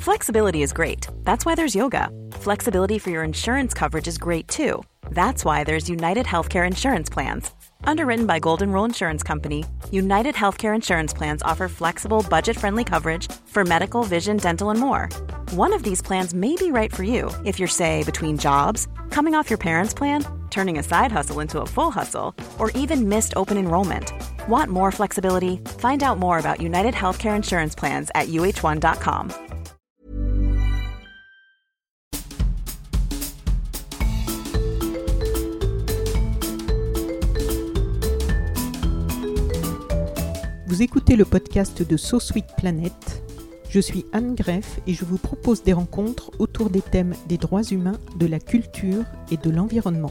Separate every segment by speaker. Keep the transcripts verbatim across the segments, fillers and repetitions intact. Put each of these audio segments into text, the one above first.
Speaker 1: Flexibility is great. That's why there's yoga. Flexibility for your insurance coverage is great too. That's why there's United Healthcare Insurance Plans. Underwritten by Golden Rule Insurance Company, United Healthcare Insurance Plans offer flexible, budget-friendly coverage for medical, vision, dental, and more. One of these plans may be right for you if you're, say, between jobs, coming off your parents' plan, turning a side hustle into a full hustle, or even missed open enrollment. Want more flexibility? Find out more about United Healthcare Insurance Plans at U H one dot com.
Speaker 2: Vous écoutez le podcast de So Sweet Planet. Je suis Anne Greff et je vous propose des rencontres autour des thèmes des droits humains, de la culture et de l'environnement.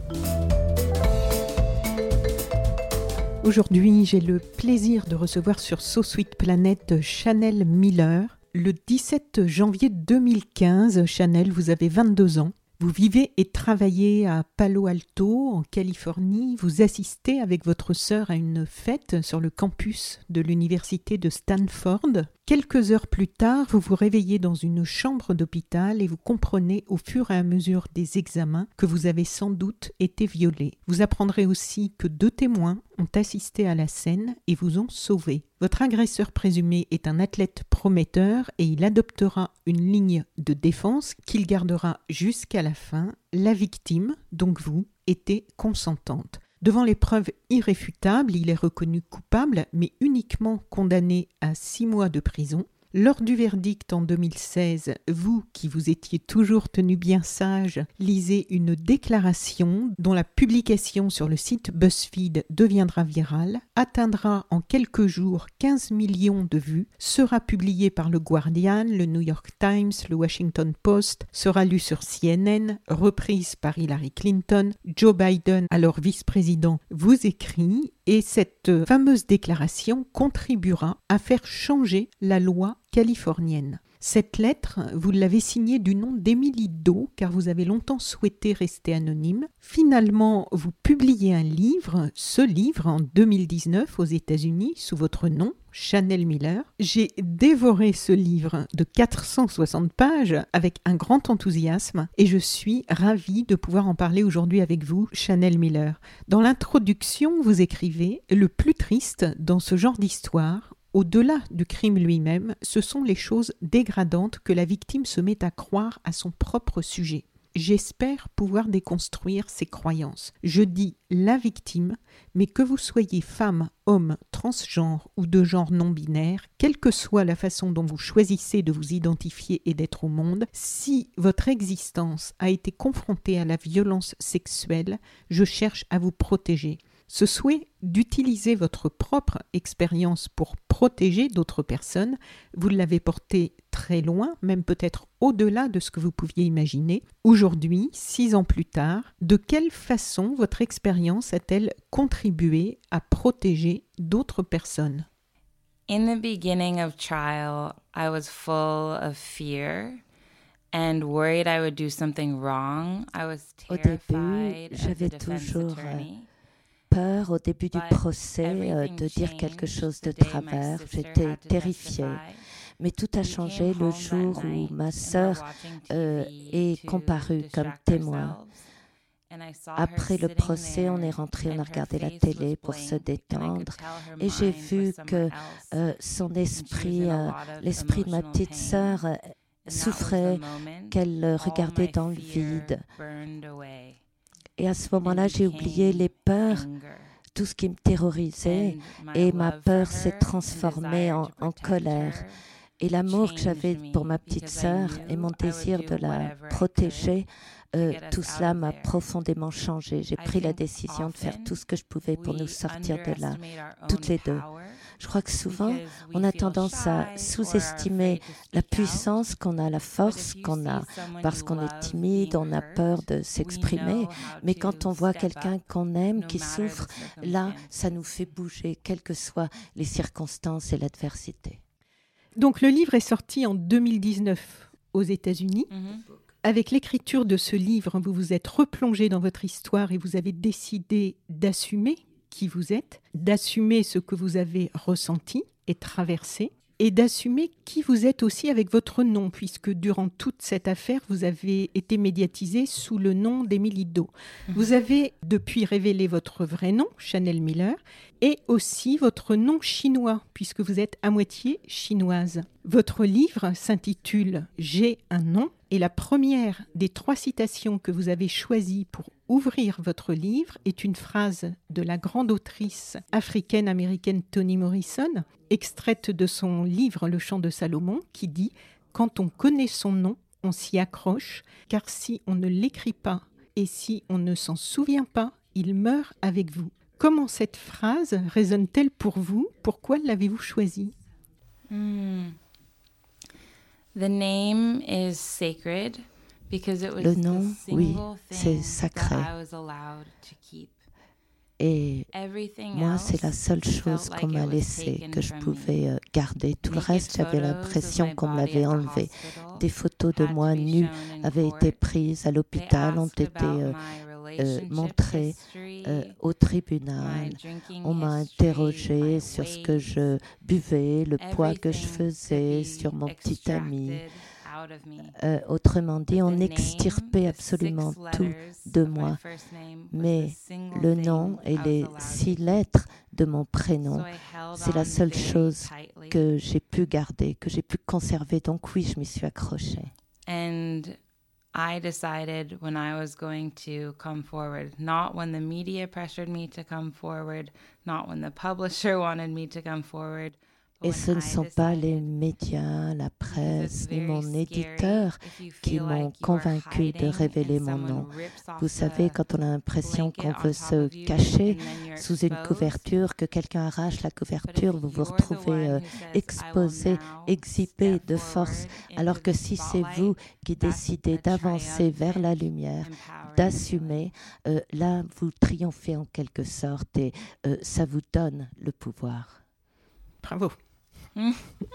Speaker 2: Aujourd'hui, j'ai le plaisir de recevoir sur So Sweet Planet Chanel Miller. Le dix-sept janvier deux mille quinze, Chanel, vous avez vingt-deux ans. Vous vivez et travaillez à Palo Alto, en Californie. Vous assistez avec votre sœur à une fête sur le campus de l'université de Stanford. Quelques heures plus tard, vous vous réveillez dans une chambre d'hôpital et vous comprenez au fur et à mesure des examens que vous avez sans doute été violée. Vous apprendrez aussi que deux témoins ont assisté à la scène et vous ont sauvé. Votre agresseur présumé est un athlète prometteur et il adoptera une ligne de défense qu'il gardera jusqu'à la fin. La victime, donc vous, était consentante. Devant les preuves irréfutables, il est reconnu coupable, mais uniquement condamné à six mois de prison. Lors du verdict en deux mille seize, vous, qui vous étiez toujours tenu bien sage, lisez une déclaration dont la publication sur le site BuzzFeed deviendra virale, atteindra en quelques jours quinze millions de vues, sera publiée par le Guardian, le New York Times, le Washington Post, sera lue sur C N N, reprise par Hillary Clinton. Joe Biden, alors vice-président, vous écrit et cette fameuse déclaration contribuera à faire changer la loi californienne. Cette lettre, vous l'avez signée du nom d'Emily Doe, car vous avez longtemps souhaité rester anonyme. Finalement, vous publiez un livre, ce livre en deux mille dix-neuf aux États-Unis, sous votre nom, Chanel Miller. J'ai dévoré ce livre de quatre cent soixante pages avec un grand enthousiasme et je suis ravie de pouvoir en parler aujourd'hui avec vous, Chanel Miller. Dans l'introduction, vous écrivez « Le plus triste dans ce genre d'histoire, au-delà du crime lui-même, ce sont les choses dégradantes que la victime se met à croire à son propre sujet. J'espère pouvoir déconstruire ces croyances. Je dis la victime, mais que vous soyez femme, homme, transgenre ou de genre non-binaire, quelle que soit la façon dont vous choisissez de vous identifier et d'être au monde, si votre existence a été confrontée à la violence sexuelle, je cherche à vous protéger. Ce souhait d'utiliser votre propre expérience pour protéger d'autres personnes, vous l'avez porté très loin, même peut-être au-delà de ce que vous pouviez imaginer. Aujourd'hui, six ans plus tard, de quelle façon votre expérience a-t-elle contribué à protéger d'autres personnes?
Speaker 3: In the beginning of trial, I was full of fear and worried I would do something wrong. I was terrified as a defense attorney.
Speaker 4: Peur au début du procès euh, de dire quelque chose de travers. J'étais terrifiée. Mais tout a changé le jour où ma sœur euh, est comparue comme témoin. Après le procès, on est rentré, on a regardé la télé pour se détendre et j'ai vu que euh, son esprit, euh, l'esprit de ma petite sœur euh, souffrait, qu'elle euh, regardait dans le vide. Et à ce moment-là, j'ai oublié les peurs, tout ce qui me terrorisait, et ma peur s'est transformée en, en colère. Et l'amour que j'avais pour ma petite sœur et mon désir de la protéger, euh, tout cela m'a profondément changé. J'ai pris la décision de faire tout ce que je pouvais pour nous sortir de là, toutes les deux. Je crois que souvent, on a tendance à sous-estimer la puissance qu'on a, la force qu'on a, parce qu'on est timide, on a peur de s'exprimer. Mais quand on voit quelqu'un qu'on aime, qui souffre, là, ça nous fait bouger, quelles que soient les circonstances et l'adversité.
Speaker 2: Donc, le livre est sorti en deux mille dix-neuf aux États-Unis. Mm-hmm. Avec l'écriture de ce livre, vous vous êtes replongé dans votre histoire et vous avez décidé d'assumer qui vous êtes, d'assumer ce que vous avez ressenti et traversé. et d'assumer qui vous êtes aussi avec votre nom, puisque durant toute cette affaire, vous avez été médiatisée sous le nom d'Émilie Do. Mmh. Vous avez depuis révélé votre vrai nom, Chanel Miller, et aussi votre nom chinois, puisque vous êtes à moitié chinoise. Votre livre s'intitule « J'ai un nom » et la première des trois citations que vous avez choisies pour ouvrir votre livre est une phrase de la grande autrice africaine-américaine Toni Morrison, extraite de son livre Le Chant de Salomon, qui dit « Quand on connaît son nom, on s'y accroche, car si on ne l'écrit pas et si on ne s'en souvient pas, il meurt avec vous. » Comment cette phrase résonne-t-elle pour vous? Pourquoi l'avez-vous choisie?
Speaker 3: Mm. The name is sacred because it was
Speaker 4: Le nom,
Speaker 3: the
Speaker 4: oui,
Speaker 3: single
Speaker 4: c'est
Speaker 3: thing
Speaker 4: sacré.
Speaker 3: that I was allowed to keep.
Speaker 4: Et
Speaker 3: Everything
Speaker 4: moi,
Speaker 3: else
Speaker 4: c'est la seule chose
Speaker 3: felt
Speaker 4: qu'on
Speaker 3: like
Speaker 4: m'a
Speaker 3: it was
Speaker 4: laissée,
Speaker 3: taken
Speaker 4: que je
Speaker 3: from
Speaker 4: pouvais
Speaker 3: me.
Speaker 4: euh, garder. Tout le
Speaker 3: Naked
Speaker 4: reste, j'avais
Speaker 3: photos of
Speaker 4: l'impression
Speaker 3: my
Speaker 4: qu'on me
Speaker 3: body
Speaker 4: l'avait
Speaker 3: at the
Speaker 4: enlevé.
Speaker 3: hospital
Speaker 4: Des photos de
Speaker 3: had to
Speaker 4: moi
Speaker 3: be
Speaker 4: nues
Speaker 3: shown in
Speaker 4: avaient été
Speaker 3: court.
Speaker 4: prises à
Speaker 3: They
Speaker 4: l'hôpital, ont
Speaker 3: asked
Speaker 4: été
Speaker 3: about
Speaker 4: euh,
Speaker 3: my
Speaker 4: euh,
Speaker 3: relationship
Speaker 4: montrées
Speaker 3: history,
Speaker 4: euh, au
Speaker 3: my
Speaker 4: tribunal.
Speaker 3: drinking
Speaker 4: On m'a
Speaker 3: history,
Speaker 4: interrogé
Speaker 3: my
Speaker 4: sur ce que
Speaker 3: weight,
Speaker 4: je buvais, le poids que je
Speaker 3: everything
Speaker 4: faisais,
Speaker 3: could
Speaker 4: sur
Speaker 3: be
Speaker 4: mon petit ami.
Speaker 3: extracted out of me.
Speaker 4: Euh, autrement dit,
Speaker 3: But
Speaker 4: on
Speaker 3: the
Speaker 4: extirpait
Speaker 3: name, the
Speaker 4: absolument
Speaker 3: six
Speaker 4: tout
Speaker 3: letters
Speaker 4: de
Speaker 3: of my
Speaker 4: moi.
Speaker 3: first name was the
Speaker 4: Mais
Speaker 3: single
Speaker 4: le
Speaker 3: thing
Speaker 4: nom et
Speaker 3: I was
Speaker 4: les
Speaker 3: allowed
Speaker 4: six
Speaker 3: to keep.
Speaker 4: lettres de mon prénom,
Speaker 3: So I held
Speaker 4: c'est la
Speaker 3: on
Speaker 4: seule
Speaker 3: very
Speaker 4: chose
Speaker 3: tightly.
Speaker 4: que j'ai pu garder, que j'ai pu conserver. Donc oui, je m'y suis accrochée.
Speaker 3: And I decided when I was going to come forward, not when the media pressured me to come forward, not when the publisher wanted me to come forward, but
Speaker 4: Et
Speaker 3: when
Speaker 4: ce ne
Speaker 3: I
Speaker 4: sont pas les
Speaker 3: decided,
Speaker 4: médias, la
Speaker 3: because it's
Speaker 4: presse, ni
Speaker 3: very
Speaker 4: mon
Speaker 3: scary
Speaker 4: éditeur
Speaker 3: if you
Speaker 4: qui
Speaker 3: feel
Speaker 4: m'ont
Speaker 3: like you are
Speaker 4: convaincu de
Speaker 3: hiding
Speaker 4: révéler
Speaker 3: and
Speaker 4: mon
Speaker 3: someone
Speaker 4: nom.
Speaker 3: rips off
Speaker 4: Vous savez,
Speaker 3: the
Speaker 4: quand on a l'impression
Speaker 3: blanket
Speaker 4: qu'on
Speaker 3: on
Speaker 4: veut
Speaker 3: top
Speaker 4: se
Speaker 3: of you
Speaker 4: cacher
Speaker 3: and then you're
Speaker 4: sous une
Speaker 3: exposed.
Speaker 4: couverture, que quelqu'un arrache la
Speaker 3: But if
Speaker 4: couverture, vous vous
Speaker 3: you're the
Speaker 4: retrouvez euh,
Speaker 3: one who says, I will
Speaker 4: exposé,
Speaker 3: now
Speaker 4: exhibé
Speaker 3: step
Speaker 4: de force,
Speaker 3: forward into
Speaker 4: alors que
Speaker 3: the
Speaker 4: si c'est
Speaker 3: spotlight,
Speaker 4: vous qui
Speaker 3: that's
Speaker 4: décidez
Speaker 3: a
Speaker 4: d'avancer vers la lumière,
Speaker 3: empowering
Speaker 4: d'assumer, euh, là, vous triomphez en quelque sorte et euh, ça vous donne le pouvoir.
Speaker 2: Bravo.
Speaker 3: feeling.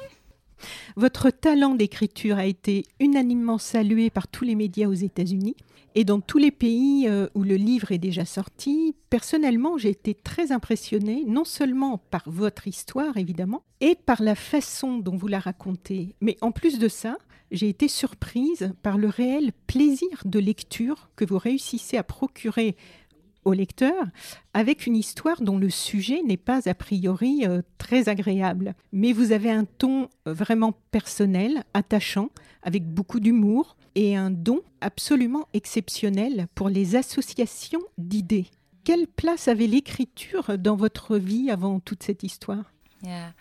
Speaker 2: Votre talent d'écriture a été unanimement salué par tous les médias aux États-Unis et dans tous les pays euh, où le livre est déjà sorti. Personnellement, j'ai été très impressionnée, non seulement par votre histoire, évidemment, et par la façon dont vous la racontez, mais en plus de ça, j'ai été surprise par le réel plaisir de lecture que vous réussissez à procurer au lecteur, avec une histoire dont le sujet n'est pas a priori euh, très agréable. Mais vous avez un ton euh, vraiment personnel, attachant, avec beaucoup d'humour et un don absolument exceptionnel pour les associations d'idées. Quelle place avait l'écriture dans votre vie avant toute cette histoire?
Speaker 3: Yeah.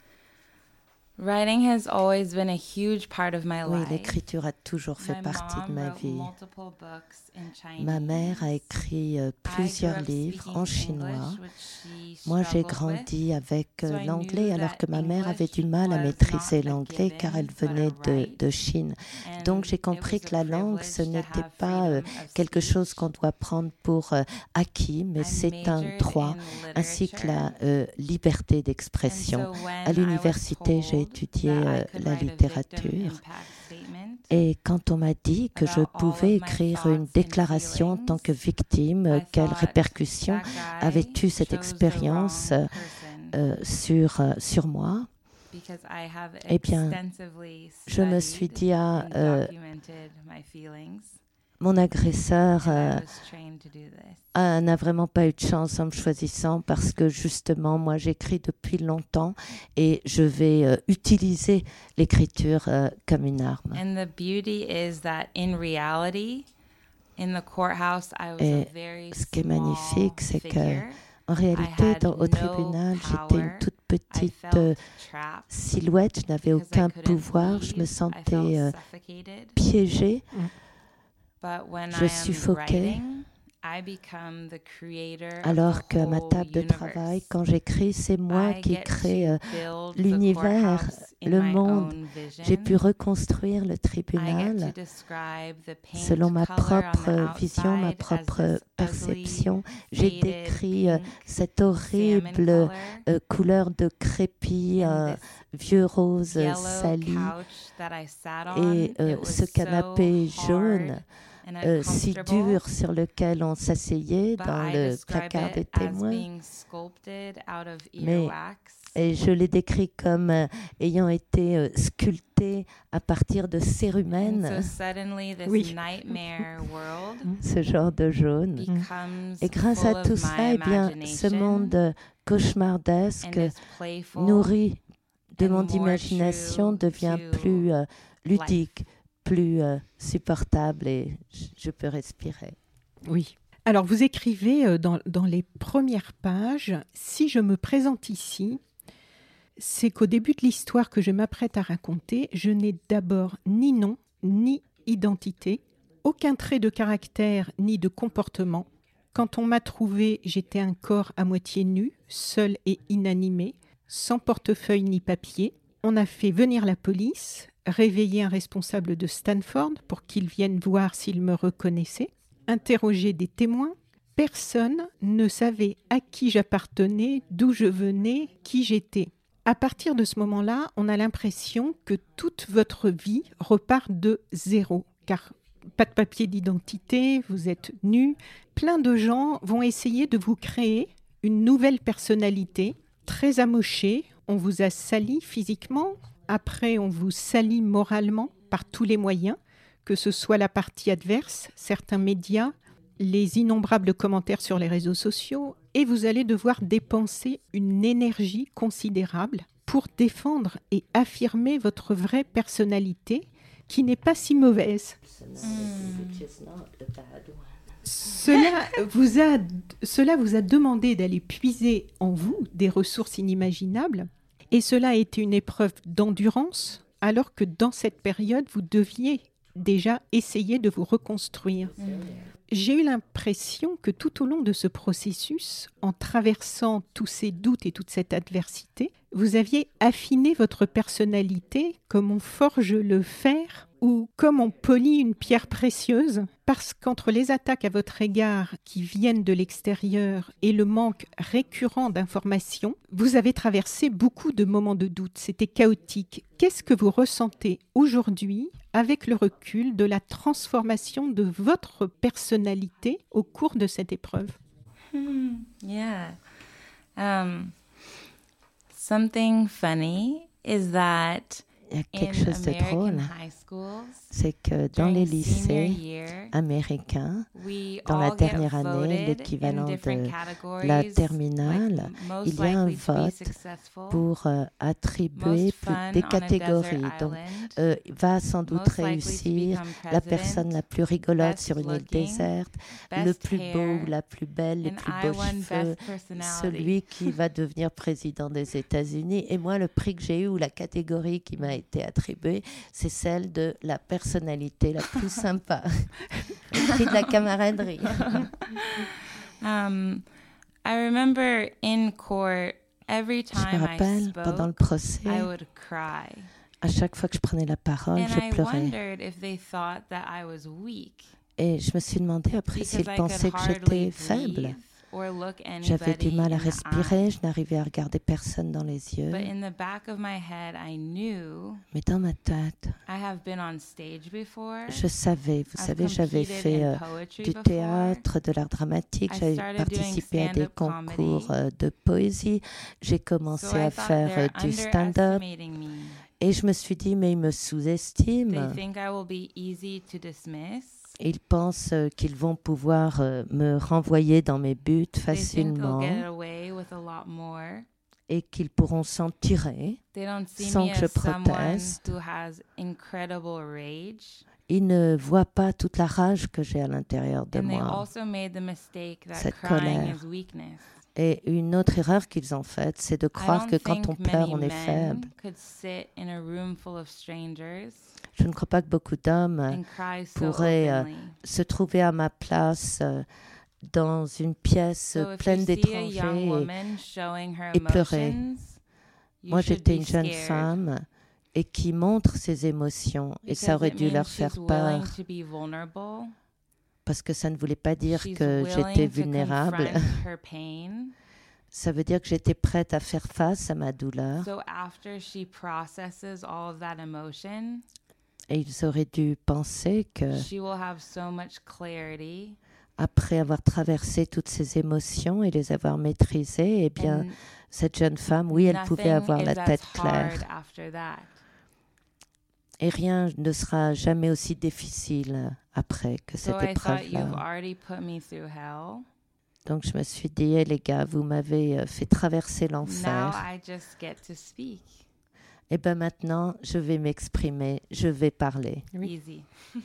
Speaker 3: Writing has always been a huge part of my
Speaker 4: Oui,
Speaker 3: life.
Speaker 4: l'écriture a toujours fait
Speaker 3: My
Speaker 4: partie de
Speaker 3: mom
Speaker 4: ma
Speaker 3: wrote
Speaker 4: vie.
Speaker 3: multiple books in Chinese.
Speaker 4: Ma mère a écrit euh,
Speaker 3: I grew
Speaker 4: plusieurs
Speaker 3: up
Speaker 4: livres
Speaker 3: speaking
Speaker 4: en chinois.
Speaker 3: English, which she
Speaker 4: Moi, j'ai
Speaker 3: struggled
Speaker 4: grandi avec
Speaker 3: So
Speaker 4: euh,
Speaker 3: I
Speaker 4: l'anglais,
Speaker 3: knew
Speaker 4: alors
Speaker 3: that
Speaker 4: que ma mère avait
Speaker 3: English
Speaker 4: du mal à
Speaker 3: was
Speaker 4: maîtriser
Speaker 3: not a
Speaker 4: l'anglais
Speaker 3: given,
Speaker 4: car elle
Speaker 3: but a
Speaker 4: venait de,
Speaker 3: right.
Speaker 4: de Chine.
Speaker 3: And
Speaker 4: Donc, j'ai
Speaker 3: it
Speaker 4: compris
Speaker 3: was
Speaker 4: que
Speaker 3: a
Speaker 4: la langue,
Speaker 3: privilege
Speaker 4: ce
Speaker 3: to
Speaker 4: n'était
Speaker 3: have
Speaker 4: pas euh,
Speaker 3: freedom of
Speaker 4: quelque
Speaker 3: speech.
Speaker 4: chose qu'on doit prendre pour euh, acquis, mais
Speaker 3: I
Speaker 4: c'est un
Speaker 3: majored
Speaker 4: droit,
Speaker 3: in
Speaker 4: ainsi que
Speaker 3: literature.
Speaker 4: la euh, liberté
Speaker 3: And
Speaker 4: d'expression.
Speaker 3: so when
Speaker 4: À
Speaker 3: I
Speaker 4: l'université,
Speaker 3: was
Speaker 4: j'ai
Speaker 3: told
Speaker 4: étudié
Speaker 3: that I
Speaker 4: euh,
Speaker 3: could
Speaker 4: la
Speaker 3: write a victim
Speaker 4: littérature.
Speaker 3: impact statement
Speaker 4: Et quand on m'a dit que je
Speaker 3: about all
Speaker 4: pouvais
Speaker 3: of my
Speaker 4: écrire une
Speaker 3: thoughts and
Speaker 4: déclaration en tant que
Speaker 3: feelings,
Speaker 4: victime,
Speaker 3: I
Speaker 4: quelles
Speaker 3: thought,
Speaker 4: répercussions
Speaker 3: that guy
Speaker 4: avait-tu cette
Speaker 3: chose the
Speaker 4: expérience
Speaker 3: wrong
Speaker 4: euh,
Speaker 3: person,
Speaker 4: euh, sur, euh, sur moi?
Speaker 3: because I have
Speaker 4: Eh bien,
Speaker 3: extensively
Speaker 4: je me suis
Speaker 3: studied
Speaker 4: dit, ah,
Speaker 3: and
Speaker 4: euh,
Speaker 3: documented my feelings,
Speaker 4: mon agresseur
Speaker 3: and I
Speaker 4: euh,
Speaker 3: was trained to do this.
Speaker 4: ah, n'a vraiment pas eu de chance en me choisissant parce que justement, moi, j'écris depuis longtemps et je vais euh, utiliser l'écriture euh, comme une arme.
Speaker 3: And the beauty is that in reality, in the courthouse, I was
Speaker 4: Et
Speaker 3: a very
Speaker 4: ce qui est
Speaker 3: small
Speaker 4: magnifique, c'est que
Speaker 3: figure.
Speaker 4: en réalité,
Speaker 3: I had
Speaker 4: dans- au
Speaker 3: no
Speaker 4: tribunal, j'étais une
Speaker 3: power.
Speaker 4: toute
Speaker 3: I
Speaker 4: petite
Speaker 3: felt
Speaker 4: euh,
Speaker 3: trapped
Speaker 4: silhouette, je n'avais
Speaker 3: because I
Speaker 4: aucun
Speaker 3: couldn't
Speaker 4: pouvoir, je me
Speaker 3: leave. I
Speaker 4: sentais
Speaker 3: felt
Speaker 4: euh,
Speaker 3: suffocated.
Speaker 4: piégée,
Speaker 3: But when
Speaker 4: je
Speaker 3: I am
Speaker 4: suffoquais.
Speaker 3: writing, I become the creator of
Speaker 4: alors
Speaker 3: the
Speaker 4: qu'à ma
Speaker 3: whole
Speaker 4: table de
Speaker 3: universe.
Speaker 4: travail, quand j'écris, c'est moi
Speaker 3: I
Speaker 4: qui
Speaker 3: get
Speaker 4: crée
Speaker 3: to
Speaker 4: euh,
Speaker 3: build the
Speaker 4: l'univers,
Speaker 3: courthouse in
Speaker 4: le
Speaker 3: my
Speaker 4: monde.
Speaker 3: own vision.
Speaker 4: J'ai pu reconstruire le
Speaker 3: I get
Speaker 4: tribunal
Speaker 3: to describe the paint
Speaker 4: selon ma
Speaker 3: color on the
Speaker 4: propre vision, ma
Speaker 3: outside as
Speaker 4: propre
Speaker 3: this ugly,
Speaker 4: perception. J'ai
Speaker 3: faded
Speaker 4: décrit euh,
Speaker 3: pink
Speaker 4: cette
Speaker 3: salmon
Speaker 4: horrible
Speaker 3: color
Speaker 4: euh, couleur de crépi,
Speaker 3: and
Speaker 4: euh,
Speaker 3: this
Speaker 4: vieux rose euh,
Speaker 3: yellow
Speaker 4: sali,
Speaker 3: couch that I sat on.
Speaker 4: et euh,
Speaker 3: It was
Speaker 4: ce canapé
Speaker 3: so
Speaker 4: jaune.
Speaker 3: hard
Speaker 4: euh, si dur sur lequel on s'asseyait dans le placard des témoins. Mais et je l'ai décrit comme euh, ayant été euh, sculpté à partir de cérumen.
Speaker 3: So
Speaker 4: oui. Ce genre de jaune. Et grâce à tout ça, eh bien, ce monde cauchemardesque, nourri de mon imagination, devient plus euh, ludique, plus euh, supportable et je peux respirer.
Speaker 2: Oui. Alors, vous écrivez euh, dans, dans les premières pages, « Si je me présente ici, c'est qu'au début de l'histoire que je m'apprête à raconter, je n'ai d'abord ni nom, ni identité, aucun trait de caractère, ni de comportement. Quand on m'a trouvé, j'étais un corps à moitié nu, seul et inanimé, sans portefeuille ni papier. On a fait venir la police, réveiller un responsable de Stanford pour qu'il vienne voir s'il me reconnaissait, interroger des témoins. Personne ne savait à qui j'appartenais, d'où je venais, qui j'étais. À partir de ce moment-là, on a l'impression que toute votre vie repart de zéro, car pas de papier d'identité, vous êtes nu. Plein de gens vont essayer de vous créer une nouvelle personnalité, très amochée. On vous a sali physiquement, après on vous salit moralement par tous les moyens, que ce soit la partie adverse, certains médias, les innombrables commentaires sur les réseaux sociaux, et vous allez devoir dépenser une énergie considérable pour défendre et affirmer votre vraie personnalité, qui n'est pas si mauvaise. Mm. Cela vous a, cela vous a demandé d'aller puiser en vous des ressources inimaginables, et cela a été une épreuve d'endurance, alors que dans cette période, vous deviez déjà essayer de vous reconstruire. Mm. J'ai eu l'impression que tout au long de ce processus, en traversant tous ces doutes et toute cette adversité, vous aviez affiné votre personnalité comme on forge le fer ou comme on polit une pierre précieuse, parce qu'entre les attaques à votre égard qui viennent de l'extérieur et le manque récurrent d'informations, vous avez traversé beaucoup de moments de doute. C'était chaotique. Qu'est-ce que vous ressentez aujourd'hui avec le recul de la transformation de votre personnalité au cours de cette épreuve?
Speaker 3: Hmm, yeah. Um, something funny is that
Speaker 4: il y a quelque chose de drôle, c'est que dans les lycées américains, dans la dernière année, l'équivalent de la terminale, il y a un vote pour euh, attribuer plus des catégories. Donc, euh, va sans doute réussir la personne la plus rigolote sur une île déserte, le plus beau ou la plus belle, les plus beaux cheveux, celui qui va devenir président des États-Unis. Et moi, le prix que j'ai eu, ou la catégorie qui m'a été attribuée, c'est celle de la personnalité la plus sympa. Le prix de la camaraderie.
Speaker 3: um, I remember in court, every time
Speaker 4: je me rappelle,
Speaker 3: I spoke,
Speaker 4: pendant le procès,
Speaker 3: I would cry.
Speaker 4: À chaque fois que je prenais la parole,
Speaker 3: And
Speaker 4: je
Speaker 3: I
Speaker 4: pleurais.
Speaker 3: wondered if they thought that I was weak.
Speaker 4: Et je me suis demandé après s'ils pensaient que j'étais faible. J'avais du mal à respirer, je n'arrivais à regarder personne dans les yeux.
Speaker 3: But in the back of my head, I knew
Speaker 4: Mais dans ma tête,
Speaker 3: I have been on stage before.
Speaker 4: je savais, vous
Speaker 3: I've
Speaker 4: savez, j'avais fait euh, du
Speaker 3: before.
Speaker 4: théâtre, de l'art dramatique,
Speaker 3: I
Speaker 4: j'avais
Speaker 3: started
Speaker 4: participé à des concours euh, de poésie, j'ai commencé
Speaker 3: So
Speaker 4: à faire euh, du stand-up. Et je me suis dit, mais ils me sous-estiment. Ils pensent euh, qu'ils vont pouvoir euh, me renvoyer dans mes buts facilement et qu'ils pourront s'en tirer sans que je proteste. Ils ne voient pas toute la rage que j'ai à l'intérieur de moi, cette colère. Et une autre erreur qu'ils ont faite, c'est de croire que quand on pleure, on est faible. Je ne crois pas que beaucoup d'hommes pourraient euh, se trouver à ma place euh, dans une pièce
Speaker 3: So
Speaker 4: pleine d'étrangers et, et pleurer. Moi, j'étais une jeune femme et qui montre ses émotions et ça aurait dû leur faire peur parce que ça ne voulait pas dire
Speaker 3: she's
Speaker 4: que j'étais
Speaker 3: to
Speaker 4: vulnérable.
Speaker 3: her pain.
Speaker 4: Ça veut dire que j'étais prête à faire face à ma douleur.
Speaker 3: So after she processes all of that emotion,
Speaker 4: Et ils auraient dû penser que
Speaker 3: she will have so much clarity.
Speaker 4: Après avoir traversé toutes ces émotions et les avoir maîtrisées, eh bien,
Speaker 3: And
Speaker 4: cette jeune femme, oui, elle pouvait avoir la
Speaker 3: nothing is
Speaker 4: tête
Speaker 3: as
Speaker 4: claire.
Speaker 3: hard after that.
Speaker 4: Et rien ne sera jamais aussi difficile après que cette
Speaker 3: So I thought, you've
Speaker 4: épreuve-là.
Speaker 3: already put me through hell.
Speaker 4: Donc je me suis dit, hey, les gars, vous m'avez euh, fait traverser
Speaker 3: Now
Speaker 4: l'enfer.
Speaker 3: I just get to speak.
Speaker 4: Et bien maintenant, je vais m'exprimer, je vais parler.
Speaker 3: Easy.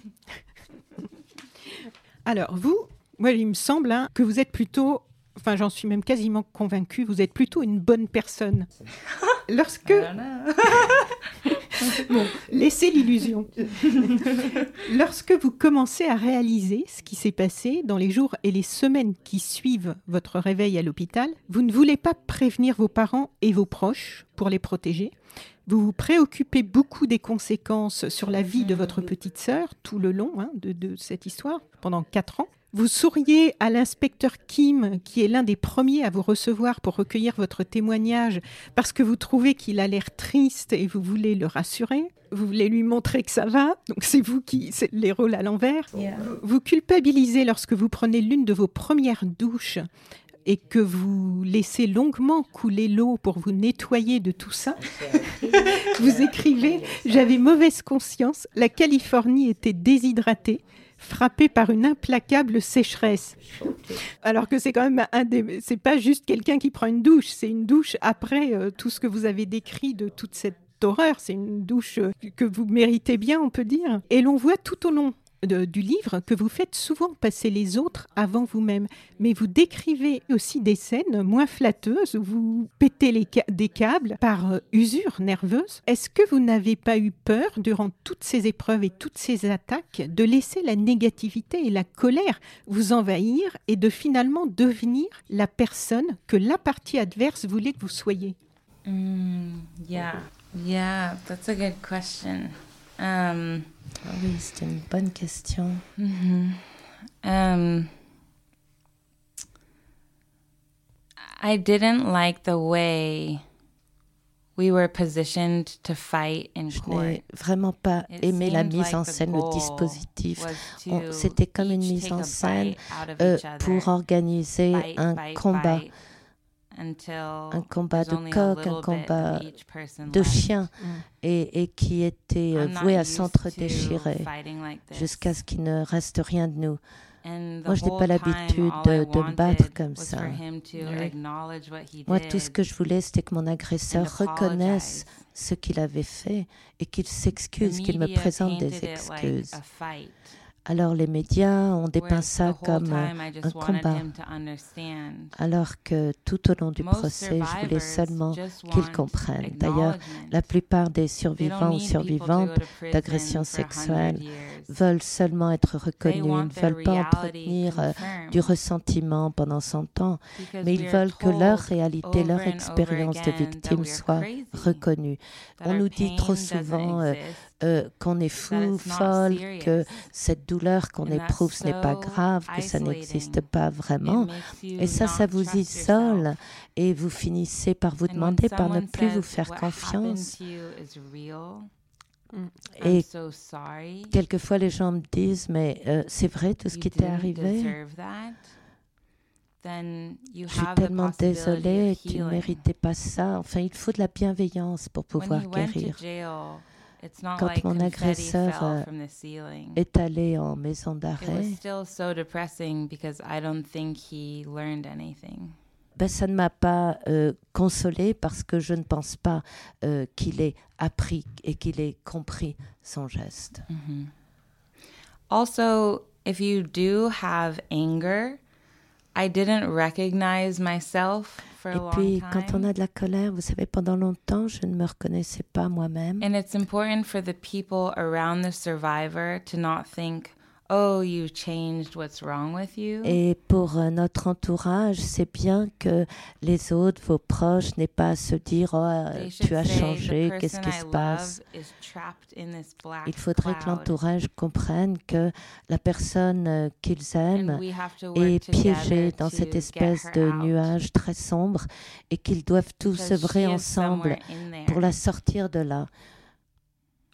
Speaker 2: Alors, vous, moi, il me semble hein, que vous êtes plutôt, enfin, j'en suis même quasiment convaincue, vous êtes plutôt une bonne personne. Lorsque...
Speaker 3: I don't know.
Speaker 2: Bon, laissez l'illusion. Lorsque vous commencez à réaliser ce qui s'est passé dans les jours et les semaines qui suivent votre réveil à l'hôpital, vous ne voulez pas prévenir vos parents et vos proches pour les protéger. Vous vous préoccupez beaucoup des conséquences sur la vie de votre petite sœur tout le long hein, de, de cette histoire, pendant quatre ans. Vous souriez à l'inspecteur Kim, qui est l'un des premiers à vous recevoir pour recueillir votre témoignage, parce que vous trouvez qu'il a l'air triste et vous voulez le rassurer. Vous voulez lui montrer que ça va, donc c'est vous qui, c'est les rôles à l'envers.
Speaker 3: Yeah.
Speaker 2: Vous culpabilisez lorsque vous prenez l'une de vos premières douches et que vous laissez longuement couler l'eau pour vous nettoyer de tout ça. Vous écrivez « J'avais mauvaise conscience, la Californie était déshydratée, frappée par une implacable sécheresse. » Alors que c'est quand même un des... C'est pas juste quelqu'un qui prend une douche, c'est une douche après euh, tout ce que vous avez décrit de toute cette horreur. C'est une douche euh, que vous méritez bien, on peut dire. Et l'on voit tout au long De, du livre que vous faites souvent passer les autres avant vous-même. Mais vous décrivez aussi des scènes moins flatteuses où vous pétez les ca- des câbles par euh, usure nerveuse. Est-ce que vous n'avez pas eu peur, durant toutes ces épreuves et toutes ces attaques, de laisser la négativité et la colère vous envahir et de finalement devenir la personne que la partie adverse voulait que vous soyez?
Speaker 3: Mm, yeah. Yeah, that's a good question. Um,
Speaker 4: Ah oui, c'est une bonne question.
Speaker 3: mm-hmm. um, I didn't like the way we were positioned to fight in
Speaker 4: Je
Speaker 3: court.
Speaker 4: n'ai vraiment pas
Speaker 3: It
Speaker 4: aimé la
Speaker 3: seemed
Speaker 4: mise
Speaker 3: like
Speaker 4: en
Speaker 3: the
Speaker 4: scène, le
Speaker 3: goal
Speaker 4: dispositif.
Speaker 3: was
Speaker 4: On-
Speaker 3: to
Speaker 4: C'était comme une
Speaker 3: each
Speaker 4: mise
Speaker 3: take
Speaker 4: en
Speaker 3: a
Speaker 4: scène
Speaker 3: bite out of
Speaker 4: euh,
Speaker 3: each other,
Speaker 4: pour organiser
Speaker 3: bite,
Speaker 4: un
Speaker 3: bite,
Speaker 4: combat,
Speaker 3: bite, until
Speaker 4: un combat
Speaker 3: there's
Speaker 4: de
Speaker 3: only a
Speaker 4: coq, un
Speaker 3: little bit
Speaker 4: combat
Speaker 3: of each person
Speaker 4: de
Speaker 3: left.
Speaker 4: chiens,
Speaker 2: Mm.
Speaker 4: et, et qui était euh,
Speaker 3: I'm not
Speaker 4: voué à
Speaker 3: used
Speaker 4: s'entre-déchirer
Speaker 3: to fighting like this.
Speaker 4: jusqu'à ce qu'il ne reste rien de nous.
Speaker 3: And the
Speaker 4: Moi, je n'ai
Speaker 3: whole
Speaker 4: pas
Speaker 3: time,
Speaker 4: l'habitude
Speaker 3: all
Speaker 4: de,
Speaker 3: I
Speaker 4: de me battre
Speaker 3: wanted
Speaker 4: comme
Speaker 3: was
Speaker 4: ça.
Speaker 3: for him to
Speaker 2: Oui.
Speaker 3: acknowledge what he
Speaker 4: Moi,
Speaker 3: did
Speaker 4: tout ce que je voulais, c'était que mon agresseur
Speaker 3: and
Speaker 4: reconnaisse
Speaker 3: apologize.
Speaker 4: ce qu'il avait fait et qu'il
Speaker 3: The
Speaker 4: s'excuse, qu'il me
Speaker 3: media
Speaker 4: présente des
Speaker 3: painted it like
Speaker 4: excuses.
Speaker 3: a fight,
Speaker 4: Alors les médias ont dépeint
Speaker 3: whereas
Speaker 4: ça
Speaker 3: the whole
Speaker 4: comme
Speaker 3: time I
Speaker 4: un
Speaker 3: just wanted
Speaker 4: combat,
Speaker 3: him to understand.
Speaker 4: alors que tout au long du
Speaker 3: Most
Speaker 4: procès, je voulais
Speaker 3: survivors
Speaker 4: seulement
Speaker 3: just
Speaker 4: qu'ils
Speaker 3: want
Speaker 4: comprennent. D'ailleurs,
Speaker 3: acknowledgement.
Speaker 4: la plupart des
Speaker 3: They don't
Speaker 4: survivants ou
Speaker 3: need people to
Speaker 4: survivantes
Speaker 3: go to prison
Speaker 4: d'agressions
Speaker 3: for a hundred
Speaker 4: sexuelles
Speaker 3: years.
Speaker 4: veulent seulement être
Speaker 3: They
Speaker 4: reconnus, ils
Speaker 3: want
Speaker 4: ne
Speaker 3: their
Speaker 4: veulent pas
Speaker 3: reality
Speaker 4: entretenir euh,
Speaker 3: confirmed
Speaker 4: du ressentiment pendant cent ans,
Speaker 3: because
Speaker 4: mais ils
Speaker 3: we are
Speaker 4: veulent que leur
Speaker 3: told
Speaker 4: réalité,
Speaker 3: over
Speaker 4: leur
Speaker 3: and over
Speaker 4: expérience de
Speaker 3: again that
Speaker 4: victime
Speaker 3: we are
Speaker 4: soit
Speaker 3: crazy,
Speaker 4: reconnue.
Speaker 3: that
Speaker 4: On
Speaker 3: our
Speaker 4: nous dit
Speaker 3: pain
Speaker 4: trop
Speaker 3: doesn't
Speaker 4: souvent euh,
Speaker 3: exist,
Speaker 4: euh, qu'on est
Speaker 3: that
Speaker 4: fou,
Speaker 3: it's not
Speaker 4: folle,
Speaker 3: serious.
Speaker 4: que cette douleur qu'on
Speaker 3: And that's
Speaker 4: éprouve, ce n'est pas
Speaker 3: so
Speaker 4: grave, que ça
Speaker 3: isolating.
Speaker 4: n'existe pas
Speaker 3: It
Speaker 4: vraiment.
Speaker 3: makes you
Speaker 4: Et ça, ça
Speaker 3: not
Speaker 4: vous
Speaker 3: trust
Speaker 4: isole
Speaker 3: yourself.
Speaker 4: et vous finissez par vous
Speaker 3: And when
Speaker 4: demander par ne
Speaker 3: someone
Speaker 4: plus vous
Speaker 3: says,
Speaker 4: faire
Speaker 3: "What happened
Speaker 4: confiance.
Speaker 3: to you is real,
Speaker 2: Mm.
Speaker 3: I'm
Speaker 4: Et
Speaker 3: so sorry.
Speaker 4: quelquefois, les gens me disent, mais euh, c'est vrai tout ce
Speaker 3: You
Speaker 4: qui t'est
Speaker 3: didn't
Speaker 4: arrivé?
Speaker 3: deserve that." Then you
Speaker 4: Je suis
Speaker 3: have the
Speaker 4: tellement
Speaker 3: possibility
Speaker 4: désolée,
Speaker 3: of
Speaker 4: tu ne
Speaker 3: healing.
Speaker 4: méritais pas ça. Enfin, il faut de la bienveillance pour
Speaker 3: When
Speaker 4: pouvoir
Speaker 3: he went to
Speaker 4: guérir.
Speaker 3: jail, it's not
Speaker 4: Quand
Speaker 3: like
Speaker 4: mon
Speaker 3: confetti
Speaker 4: agresseur,
Speaker 3: fell
Speaker 4: euh,
Speaker 3: from the ceiling.
Speaker 4: Est allé en maison
Speaker 3: It was
Speaker 4: d'arrêt.
Speaker 3: still so depressing because I don't think he learned anything.
Speaker 4: Ben, ça ne m'a pas euh, consolée parce que je ne pense pas euh, qu'il ait appris et qu'il ait compris son geste.
Speaker 3: Mhm. Also, if you do have anger, I didn't recognize myself for a
Speaker 4: Et
Speaker 3: long
Speaker 4: puis,
Speaker 3: time.
Speaker 4: quand on a de la colère, vous savez, pendant longtemps, je ne me reconnaissais pas moi-même.
Speaker 3: And it's important for the people around the survivor to not think, "Oh, you changed, what's wrong with you?"
Speaker 4: Et pour euh, notre entourage, c'est bien que les autres, vos proches, n'aient pas à se dire « Oh, euh,
Speaker 3: They should
Speaker 4: tu as
Speaker 3: say,
Speaker 4: changé,
Speaker 3: "The
Speaker 4: qu'est-ce
Speaker 3: person
Speaker 4: qui
Speaker 3: I
Speaker 4: se passe ?»
Speaker 3: love is trapped in this black
Speaker 4: Il faudrait que
Speaker 3: cloud,
Speaker 4: l'entourage comprenne que la personne euh, qu'ils
Speaker 3: and
Speaker 4: aiment
Speaker 3: we have to
Speaker 4: est
Speaker 3: work together
Speaker 4: piégée dans
Speaker 3: to
Speaker 4: cette
Speaker 3: get
Speaker 4: espèce
Speaker 3: her
Speaker 4: de
Speaker 3: out,
Speaker 4: nuage très sombre et qu'ils doivent tous
Speaker 3: because
Speaker 4: œuvrer
Speaker 3: she is
Speaker 4: ensemble
Speaker 3: somewhere in there.
Speaker 4: pour la sortir de là.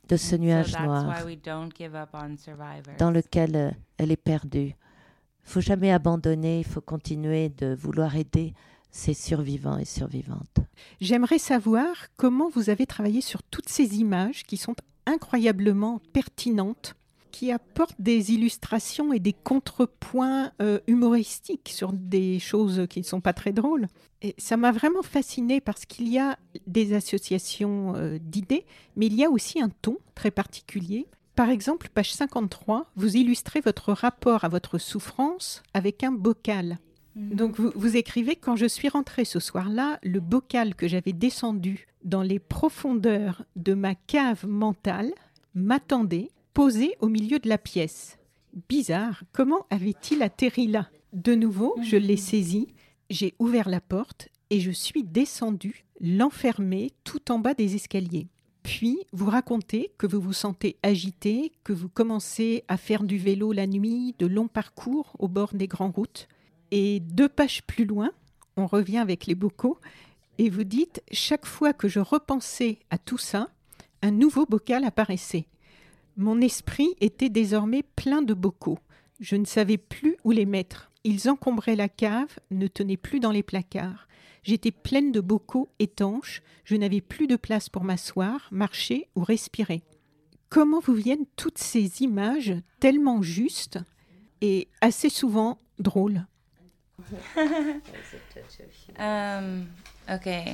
Speaker 4: de ce nuage noir dans lequel euh, elle est perdue. Il ne faut jamais abandonner, il faut continuer de vouloir aider ces survivants et survivantes.
Speaker 2: J'aimerais savoir comment vous avez travaillé sur toutes ces images qui sont incroyablement pertinentes, qui apportent des illustrations et des contrepoints euh, humoristiques sur des choses qui ne sont pas très drôles. Et ça m'a vraiment fascinée parce qu'il y a des associations euh, d'idées, mais il y a aussi un ton très particulier. Par exemple, page cinquante-trois, vous illustrez votre rapport à votre souffrance avec un bocal. Mmh. Donc vous, vous écrivez « Quand je suis rentrée ce soir-là, le bocal que j'avais descendu dans les profondeurs de ma cave mentale m'attendait, posé au milieu de la pièce. Bizarre, comment avait-il atterri là ? De nouveau, je l'ai saisi, j'ai ouvert la porte et je suis descendue, l'enfermer tout en bas des escaliers. Puis, vous racontez que vous vous sentez agité, que vous commencez à faire du vélo la nuit, de longs parcours au bord des grandes routes. Et deux pages plus loin, on revient avec les bocaux et vous dites « Chaque fois que je repensais à tout ça, un nouveau bocal apparaissait. Mon esprit était désormais plein de bocaux. Je ne savais plus où les mettre. Ils encombraient la cave, ne tenaient plus dans les placards. J'étais pleine de bocaux étanches. Je n'avais plus de place pour m'asseoir, marcher ou respirer. » Comment vous viennent toutes ces images tellement justes et assez souvent drôles?
Speaker 3: um, okay.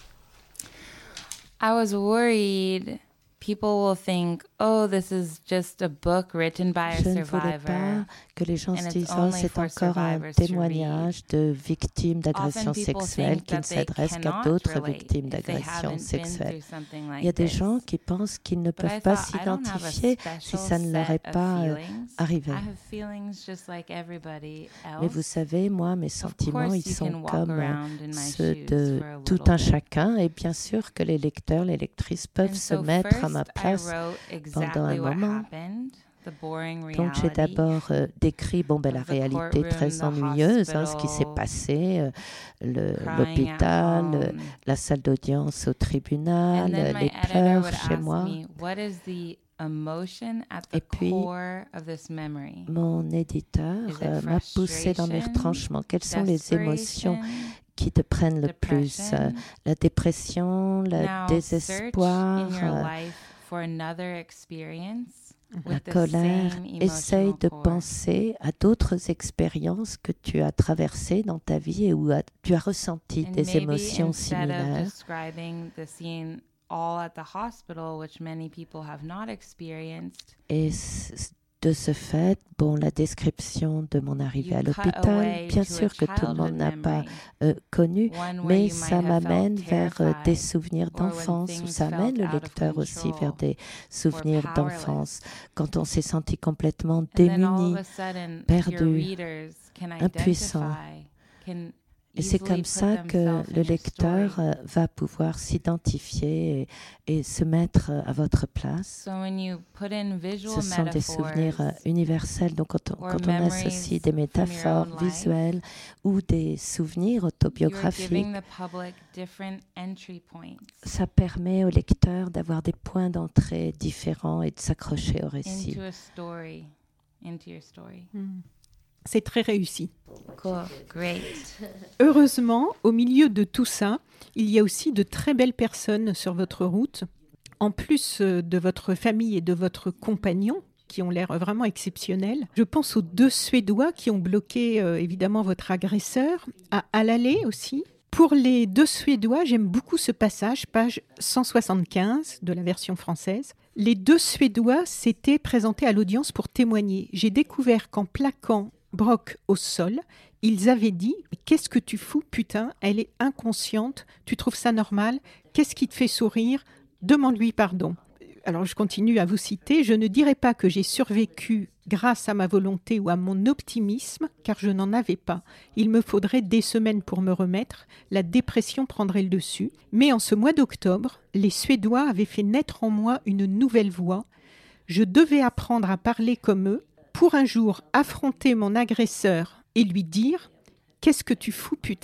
Speaker 3: I was worried people will think, oh, this is just a book written by a
Speaker 4: Je ne voulais
Speaker 3: survivor.
Speaker 4: pas que les gens
Speaker 3: and
Speaker 4: se
Speaker 3: it's
Speaker 4: disent, oh,
Speaker 3: only
Speaker 4: c'est
Speaker 3: for
Speaker 4: encore un
Speaker 3: survivors to
Speaker 4: témoignage de victimes d'agressions
Speaker 3: Often people
Speaker 4: sexuelles
Speaker 3: think
Speaker 4: qui ne
Speaker 3: that they
Speaker 4: s'adresse qu'à
Speaker 3: cannot
Speaker 4: d'autres
Speaker 3: relate
Speaker 4: victimes
Speaker 3: if they
Speaker 4: d'agressions
Speaker 3: haven't been
Speaker 4: sexuelles.
Speaker 3: through something like
Speaker 4: Il y a des
Speaker 3: this.
Speaker 4: gens qui pensent qu'ils ne
Speaker 3: But I
Speaker 4: peuvent pas
Speaker 3: thought, I don't have a
Speaker 4: s'identifier si
Speaker 3: special
Speaker 4: ça ne leur est
Speaker 3: set of
Speaker 4: pas euh,
Speaker 3: feelings.
Speaker 4: arrivé.
Speaker 3: I have feelings just like everybody else.
Speaker 4: Mais vous savez, moi, mes sentiments,
Speaker 3: course,
Speaker 4: ils
Speaker 3: you
Speaker 4: sont
Speaker 3: can walk
Speaker 4: comme euh,
Speaker 3: around in my
Speaker 4: ceux
Speaker 3: shoes
Speaker 4: de
Speaker 3: for a
Speaker 4: tout
Speaker 3: little
Speaker 4: un
Speaker 3: bit.
Speaker 4: chacun. Et bien sûr que les lecteurs, les lectrices peuvent
Speaker 3: And
Speaker 4: se
Speaker 3: so
Speaker 4: mettre à
Speaker 3: first,
Speaker 4: ma
Speaker 3: I
Speaker 4: place
Speaker 3: wrote
Speaker 4: pendant un
Speaker 3: exactly what
Speaker 4: moment.
Speaker 3: happened, the boring
Speaker 4: Donc j'ai
Speaker 3: reality
Speaker 4: d'abord euh, décrit bon, ben, la
Speaker 3: of the
Speaker 4: réalité
Speaker 3: courtroom,
Speaker 4: très
Speaker 3: the
Speaker 4: ennuyeuse, hein, ce qui s'est
Speaker 3: hospital,
Speaker 4: passé, euh, le-
Speaker 3: crying at
Speaker 4: l'hôpital, euh,
Speaker 3: home.
Speaker 4: la salle d'audience au
Speaker 3: And
Speaker 4: tribunal,
Speaker 3: then my
Speaker 4: les
Speaker 3: editor
Speaker 4: pleurs
Speaker 3: would
Speaker 4: chez
Speaker 3: ask
Speaker 4: moi.
Speaker 3: me, what is the emotion at the
Speaker 4: Et puis,
Speaker 3: core of this memory?
Speaker 4: Mon éditeur
Speaker 3: Is it
Speaker 4: euh, m'a poussé dans mes
Speaker 3: frustration,
Speaker 4: retranchements. Quelles sont les émotions
Speaker 3: desperation,
Speaker 4: qui te prennent le plus?
Speaker 3: depression?
Speaker 4: Euh, La dépression, le
Speaker 3: Now,
Speaker 4: désespoir,
Speaker 3: search in your
Speaker 4: euh,
Speaker 3: life for another experience
Speaker 4: la
Speaker 3: with the
Speaker 4: colère.
Speaker 3: same
Speaker 4: Essaye
Speaker 3: emotional
Speaker 4: de
Speaker 3: core.
Speaker 4: penser à d'autres expériences que tu as traversées dans ta vie et où a- tu as ressenti
Speaker 3: And
Speaker 4: des
Speaker 3: maybe
Speaker 4: émotions
Speaker 3: instead of
Speaker 4: similaires.
Speaker 3: describing the scene all at the hospital, which many people have not experienced,
Speaker 4: Et c- de ce fait, bon, la description de mon arrivée à
Speaker 3: you cut
Speaker 4: l'hôpital,
Speaker 3: away
Speaker 4: bien
Speaker 3: to a
Speaker 4: sûr que tout le
Speaker 3: childhood
Speaker 4: monde n'a pas
Speaker 3: memory,
Speaker 4: euh, connu,
Speaker 3: one where
Speaker 4: mais
Speaker 3: you
Speaker 4: ça
Speaker 3: might have
Speaker 4: m'amène
Speaker 3: felt
Speaker 4: vers euh, des
Speaker 3: terrified,
Speaker 4: souvenirs
Speaker 3: or when
Speaker 4: d'enfance, ou
Speaker 3: things
Speaker 4: ça amène
Speaker 3: felt
Speaker 4: le
Speaker 3: out of
Speaker 4: lecteur aussi vers
Speaker 3: control,
Speaker 4: des souvenirs
Speaker 3: or
Speaker 4: d'enfance,
Speaker 3: powerless.
Speaker 4: quand on s'est senti complètement
Speaker 3: And then all
Speaker 4: démuni.
Speaker 3: of a sudden, your
Speaker 4: perdu,
Speaker 3: readers can
Speaker 4: impuissant.
Speaker 3: identify, can
Speaker 4: Et c'est
Speaker 3: easily
Speaker 4: comme
Speaker 3: put
Speaker 4: ça que
Speaker 3: themselves
Speaker 4: le
Speaker 3: in your
Speaker 4: lecteur
Speaker 3: story.
Speaker 4: euh, va pouvoir s'identifier et, et se mettre euh, à votre place.
Speaker 3: So when you put in visual
Speaker 4: Ce sont des souvenirs euh,
Speaker 3: metaphors,
Speaker 4: universels. Donc quand on,
Speaker 3: or
Speaker 4: quand on associe
Speaker 3: memories
Speaker 4: des
Speaker 3: from your
Speaker 4: métaphores
Speaker 3: own life,
Speaker 4: visuelles ou des souvenirs
Speaker 3: you are
Speaker 4: autobiographiques,
Speaker 3: giving the public different entry points
Speaker 4: ça permet au lecteur d'avoir des points d'entrée différents et de s'accrocher au récit.
Speaker 3: into a story, into your story.
Speaker 2: Mm. C'est très réussi.
Speaker 3: Cool, great.
Speaker 2: Heureusement, au milieu de tout ça, il y a aussi de très belles personnes sur votre route. En plus euh, de votre famille et de votre compagnon, qui ont l'air vraiment exceptionnels. Je pense aux deux Suédois qui ont bloqué euh, évidemment votre agresseur, à Alalé aussi. Pour les deux Suédois, j'aime beaucoup ce passage, page cent soixante-quinze de la version française. Les deux Suédois s'étaient présentés à l'audience pour témoigner. J'ai découvert qu'en plaquant Brock au sol, ils avaient dit « Qu'est-ce que tu fous, putain? Elle est inconsciente. Tu trouves ça normal? Qu'est-ce qui te fait sourire? Demande-lui pardon. » Alors je continue à vous citer. « Je ne dirais pas que j'ai survécu grâce à ma volonté ou à mon optimisme, car je n'en avais pas. Il me faudrait des semaines pour me remettre. La dépression prendrait le dessus. Mais en ce mois d'octobre, les Suédois avaient fait naître en moi une nouvelle voix. Je devais apprendre à parler comme eux pour un jour affronter mon agresseur et lui dire « Qu'est-ce que tu fous, putain ?»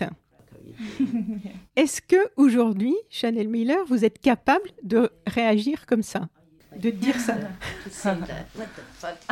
Speaker 2: Est-ce que aujourd'hui, Chanel Miller, vous êtes capable de réagir comme ça? de dire ça.
Speaker 4: What the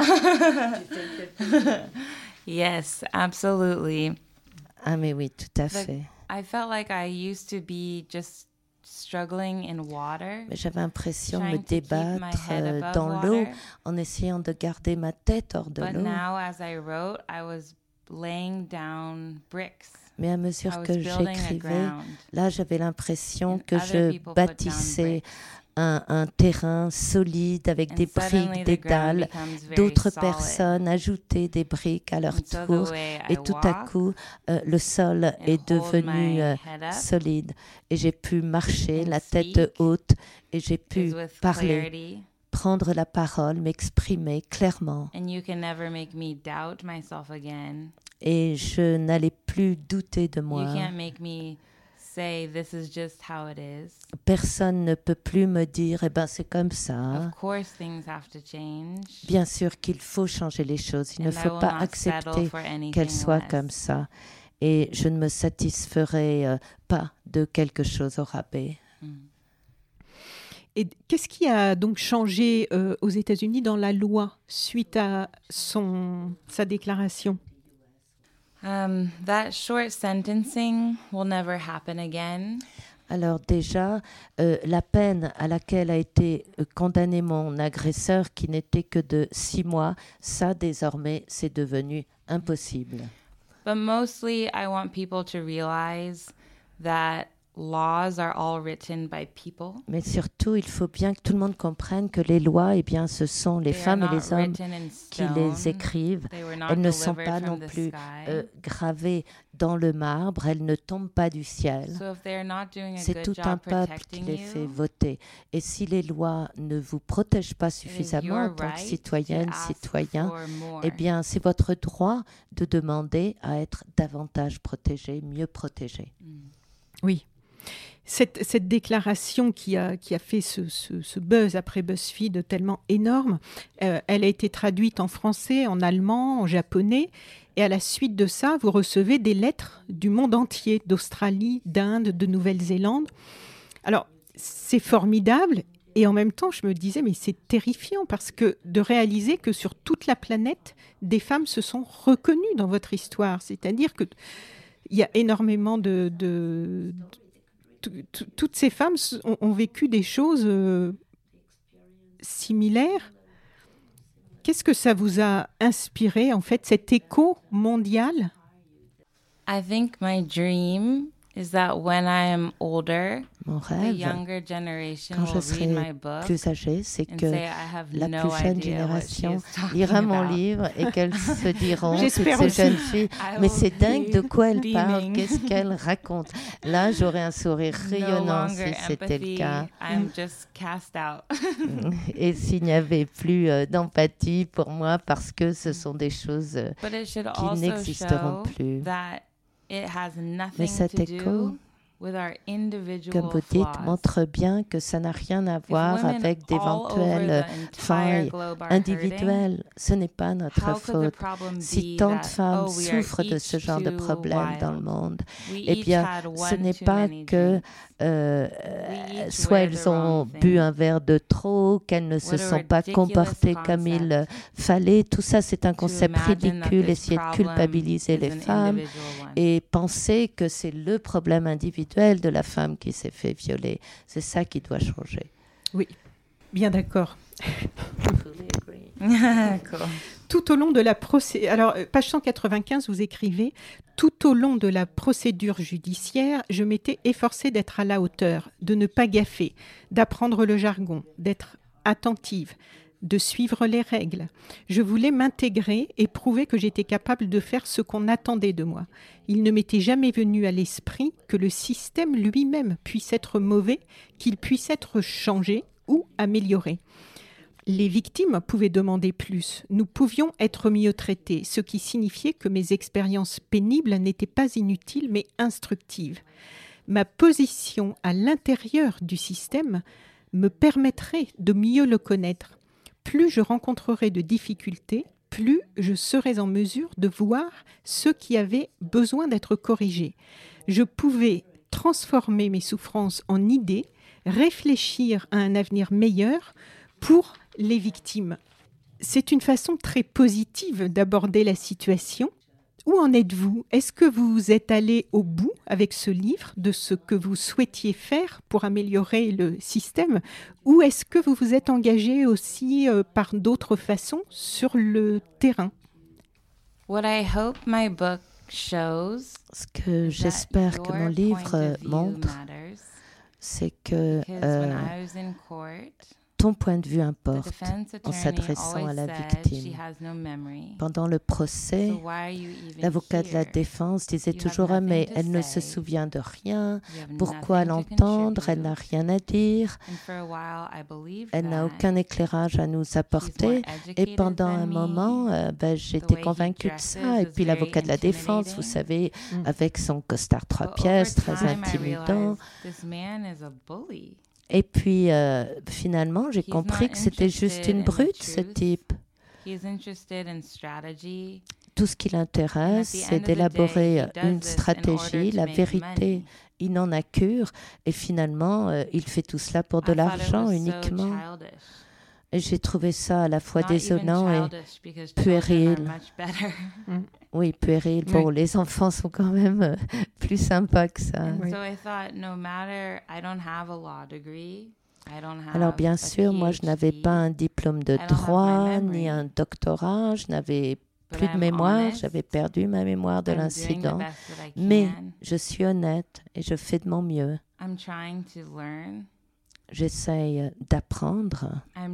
Speaker 4: fuck?
Speaker 3: Yes, absolutely.
Speaker 4: Ah mais oui, tout à
Speaker 3: But
Speaker 4: fait.
Speaker 3: I felt like I used to be just struggling in water.
Speaker 4: Mais j'avais l'impression de me
Speaker 3: trying to keep my
Speaker 4: débattre
Speaker 3: head
Speaker 4: euh,
Speaker 3: above
Speaker 4: dans l'eau
Speaker 3: water.
Speaker 4: en essayant de garder ma tête hors de
Speaker 3: But
Speaker 4: l'eau.
Speaker 3: now, as I wrote, I was laying down bricks.
Speaker 4: Mais à
Speaker 3: I
Speaker 4: mesure
Speaker 3: was
Speaker 4: que
Speaker 3: building a
Speaker 4: j'écrivais,
Speaker 3: ground.
Speaker 4: là j'avais l'impression
Speaker 3: And
Speaker 4: que
Speaker 3: other
Speaker 4: je
Speaker 3: people put down
Speaker 4: bâtissais
Speaker 3: bricks.
Speaker 4: un, un terrain solide avec
Speaker 3: And
Speaker 4: des
Speaker 3: suddenly
Speaker 4: briques,
Speaker 3: the
Speaker 4: des
Speaker 3: ground
Speaker 4: dalles.
Speaker 3: becomes very
Speaker 4: D'autres
Speaker 3: solid.
Speaker 4: personnes ajoutaient des briques à leur
Speaker 3: And so the
Speaker 4: tour.
Speaker 3: way I
Speaker 4: Et tout à
Speaker 3: walk
Speaker 4: coup, euh, le sol
Speaker 3: and
Speaker 4: est
Speaker 3: hold
Speaker 4: devenu
Speaker 3: my
Speaker 4: euh,
Speaker 3: head up
Speaker 4: solide. Et j'ai pu marcher
Speaker 3: and
Speaker 4: la
Speaker 3: speak
Speaker 4: tête haute et j'ai pu
Speaker 3: is with
Speaker 4: parler,
Speaker 3: clarity.
Speaker 4: prendre la parole, m'exprimer clairement.
Speaker 3: And you can never make me doubt myself again.
Speaker 4: Et je n'allais plus douter de
Speaker 3: You
Speaker 4: moi.
Speaker 3: can't make me say this is just how it is.
Speaker 4: Personne ne peut plus me dire, eh ben c'est comme ça.
Speaker 3: Of course things have to change.
Speaker 4: Bien sûr qu'il faut changer les choses. Il ne
Speaker 3: And I
Speaker 4: faut
Speaker 3: will
Speaker 4: pas
Speaker 3: not
Speaker 4: accepter
Speaker 3: settle for anything
Speaker 4: qu'elles soient
Speaker 3: less.
Speaker 4: comme ça. Et je ne me satisferai euh, pas de quelque chose au rabais.
Speaker 3: Mm.
Speaker 2: Et qu'est-ce qui a donc changé euh, aux États-Unis dans la loi suite à son, sa déclaration?
Speaker 3: Um, that short sentencing will never happen again.
Speaker 4: Alors déjà, euh, la peine à laquelle a été euh, condamné mon agresseur, qui n'était que de six mois, ça désormais, c'est devenu impossible.
Speaker 3: But mostly, I want people to realize that laws are all written by people.
Speaker 4: Mais surtout, il faut bien que tout le monde comprenne que les lois, eh bien, ce sont les
Speaker 3: They are
Speaker 4: femmes et
Speaker 3: not
Speaker 4: les hommes
Speaker 3: written in
Speaker 4: qui
Speaker 3: stone.
Speaker 4: les écrivent.
Speaker 3: They were not
Speaker 4: Elles ne sont
Speaker 3: delivered
Speaker 4: pas
Speaker 3: from
Speaker 4: non
Speaker 3: the
Speaker 4: plus
Speaker 3: sky.
Speaker 4: euh, gravées dans le marbre, elles ne tombent pas du ciel.
Speaker 3: So if they're not doing a
Speaker 4: C'est
Speaker 3: good
Speaker 4: tout un
Speaker 3: job
Speaker 4: peuple qui
Speaker 3: protecting
Speaker 4: les fait
Speaker 3: you,
Speaker 4: voter. Et si les lois ne vous protègent pas
Speaker 3: it is
Speaker 4: suffisamment en
Speaker 3: your
Speaker 4: tant que
Speaker 3: right
Speaker 4: citoyenne,
Speaker 3: to ask
Speaker 4: citoyen,
Speaker 3: for more.
Speaker 4: eh bien, c'est votre droit de demander à être davantage protégé, mieux protégé.
Speaker 3: Mm.
Speaker 2: Oui. Cette, cette déclaration qui a, qui a fait ce, ce, ce buzz après BuzzFeed tellement énorme, euh, elle a été traduite en français, en allemand, en japonais. Et à la suite de ça, vous recevez des lettres du monde entier, d'Australie, d'Inde, de Nouvelle-Zélande. Alors, c'est formidable. Et en même temps, je me disais, mais c'est terrifiant parce que de réaliser que sur toute la planète, des femmes se sont reconnues dans votre histoire. C'est-à-dire qu'il y a énormément de... de, de toutes ces femmes ont, ont vécu des choses euh, similaires. Qu'est-ce que ça vous a inspiré, en fait, cet écho mondial?
Speaker 3: I think my dream is that when I am older,
Speaker 4: Mon
Speaker 3: the
Speaker 4: rêve,
Speaker 3: younger generation
Speaker 4: quand je
Speaker 3: will read my
Speaker 4: serai
Speaker 3: book
Speaker 4: plus âgée, c'est
Speaker 3: and
Speaker 4: que
Speaker 3: say, I have
Speaker 4: la
Speaker 3: no
Speaker 4: plus jeune
Speaker 3: idea what she
Speaker 4: génération
Speaker 3: is talking
Speaker 4: lira mon
Speaker 3: about.
Speaker 4: livre et qu'elles se diront,
Speaker 2: J'espère
Speaker 4: ces
Speaker 2: aussi.
Speaker 4: jeunes filles,
Speaker 3: I
Speaker 4: mais
Speaker 3: will
Speaker 4: c'est dingue de quoi elle
Speaker 3: be
Speaker 4: parle,
Speaker 3: beaming.
Speaker 4: qu'est-ce qu'elle raconte. Là, j'aurais un sourire
Speaker 3: No
Speaker 4: rayonnant si
Speaker 3: longer
Speaker 4: c'était le
Speaker 3: empathy.
Speaker 4: cas.
Speaker 3: I'm just cast out.
Speaker 4: Et s'il n'y avait plus euh, d'empathie pour moi, parce que ce sont des choses euh,
Speaker 3: But it should
Speaker 4: qui
Speaker 3: also
Speaker 4: n'existeront
Speaker 3: show
Speaker 4: plus.
Speaker 3: that it has
Speaker 4: Mais
Speaker 3: nothing
Speaker 4: cet
Speaker 3: to
Speaker 4: écho,
Speaker 3: do with our individual
Speaker 4: comme vous dites,
Speaker 3: flaws.
Speaker 4: montre bien que ça n'a rien à
Speaker 3: If
Speaker 4: voir
Speaker 3: women
Speaker 4: avec
Speaker 3: all
Speaker 4: d'éventuelles
Speaker 3: over the entire
Speaker 4: failles
Speaker 3: globe are hurting,
Speaker 4: individuelles. Ce n'est pas notre
Speaker 3: how could the
Speaker 4: faute.
Speaker 3: problem
Speaker 4: Si
Speaker 3: be
Speaker 4: tant de
Speaker 3: that,
Speaker 4: femmes
Speaker 3: oh, we are
Speaker 4: souffrent de ce
Speaker 3: each
Speaker 4: genre de
Speaker 3: too
Speaker 4: problèmes dans le
Speaker 3: wild?
Speaker 4: monde,
Speaker 3: We
Speaker 4: eh
Speaker 3: each
Speaker 4: bien,
Speaker 3: had
Speaker 4: ce
Speaker 3: one
Speaker 4: n'est
Speaker 3: too
Speaker 4: pas
Speaker 3: many
Speaker 4: que
Speaker 3: drinks.
Speaker 4: euh,
Speaker 3: We each
Speaker 4: soit
Speaker 3: wear
Speaker 4: elles
Speaker 3: the
Speaker 4: ont
Speaker 3: wrong
Speaker 4: bu
Speaker 3: thing.
Speaker 4: un verre de trop, qu'elles ne se
Speaker 3: What a
Speaker 4: sont pas
Speaker 3: ridiculous
Speaker 4: comportées comme il
Speaker 3: concept
Speaker 4: fallait. Tout ça, c'est un
Speaker 3: to
Speaker 4: concept
Speaker 3: imagine that
Speaker 4: ridicule,
Speaker 3: this
Speaker 4: essayer de
Speaker 3: problem
Speaker 4: culpabiliser
Speaker 3: is
Speaker 4: les
Speaker 3: an
Speaker 4: femmes
Speaker 3: individual one.
Speaker 4: et penser que c'est le problème individuel de la femme qui s'est fait violer. C'est ça qui doit changer.
Speaker 2: Oui, bien d'accord.
Speaker 3: Cool.
Speaker 2: Tout au long de la procédure, alors page cent quatre-vingt-quinze, vous écrivez « Tout au long de la procédure judiciaire, je m'étais efforcée d'être à la hauteur, de ne pas gaffer, d'apprendre le jargon, d'être attentive, de suivre les règles. Je voulais m'intégrer et prouver que j'étais capable de faire ce qu'on attendait de moi. Il ne m'était jamais venu à l'esprit que le système lui-même puisse être mauvais, qu'il puisse être changé ou amélioré. Les victimes pouvaient demander plus. Nous pouvions être mieux traités, ce qui signifiait que mes expériences pénibles n'étaient pas inutiles mais instructives. Ma position à l'intérieur du système me permettrait de mieux le connaître. Plus je rencontrerai de difficultés, plus je serai en mesure de voir ce qui avait besoin d'être corrigé. Je pouvais transformer mes souffrances en idées, réfléchir à un avenir meilleur, pour les victimes. C'est une façon très positive d'aborder la situation. Où en êtes-vous ? Est-ce que vous êtes allé au bout avec ce livre de ce que vous souhaitiez faire pour améliorer le système ? Ou est-ce que vous vous êtes engagé aussi euh, par d'autres façons sur le terrain ?
Speaker 3: What I hope my book shows,
Speaker 4: ce que j'espère que mon livre montre, c'est que euh, ton point de vue importe en s'adressant à la victime. Pendant le procès, l'avocat de la défense disait toujours « Ah, mais elle ne se souvient de rien, pourquoi l'entendre, elle n'a rien à dire, elle n'a aucun éclairage à nous apporter ». Et pendant un moment, euh, ben, j'étais convaincue de ça. Et puis l'avocat de la défense, vous savez, avec son costard trois pièces, très intimidant. Et puis, euh, finalement, j'ai compris que c'était juste une brute, ce type. Tout ce qui l'intéresse, c'est d'élaborer une stratégie. La vérité, il n'en a cure. Et finalement, euh, il fait tout cela pour de l'argent uniquement. Et j'ai trouvé ça à la fois désolant et puéril. Oui, puéril. Bon, oui. Les enfants sont quand même euh, plus sympas que ça. Oui. Alors, bien sûr, moi, je n'avais pas un diplôme de droit, ni un doctorat. Je n'avais plus de mémoire. J'avais perdu ma mémoire de l'incident. Mais je suis honnête et je fais de mon mieux. J'essaye d'apprendre.